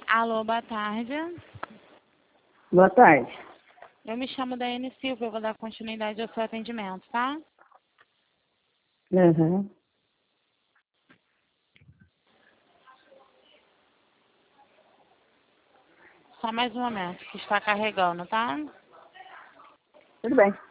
Alô, boa tarde. Boa tarde. Eu me chamo Daiane Silva, eu vou dar continuidade ao seu atendimento, tá? Uhum. Só mais um momento, que está carregando, tá? Tudo bem.